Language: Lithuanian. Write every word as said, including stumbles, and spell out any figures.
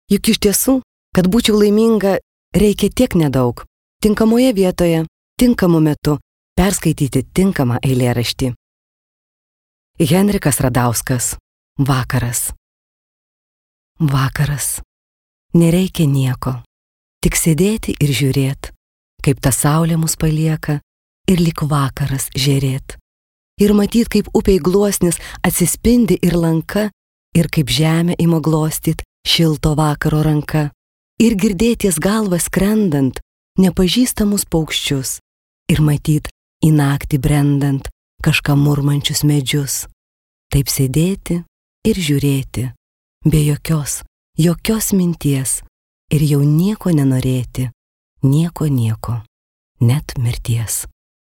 Juk iš tiesų, kad būčiau laiminga, reikia tiek nedaug. Tinkamoje vietoje, tinkamu metu perskaityti tinkamą eilėraštį. Henrikas Radauskas. Vakaras. Vakaras. Nereikia nieko. Tik sėdėti ir žiūrėt, kaip ta saulė mus palieka ir lyg vakaras žėrėt. Ir matyt, kaip upei gluosnis atsispindi ir lanka, ir kaip žemė ima glostyt šilto vakaro ranka. Ir girdėties galvą skrendant nepažįstamus paukščius. Ir matyt, į naktį brendant kažką murmančius medžius. Taip sėdėti ir žiūrėti, be jokios, jokios minties, ir jau nieko nenorėti, nieko nieko, net mirties.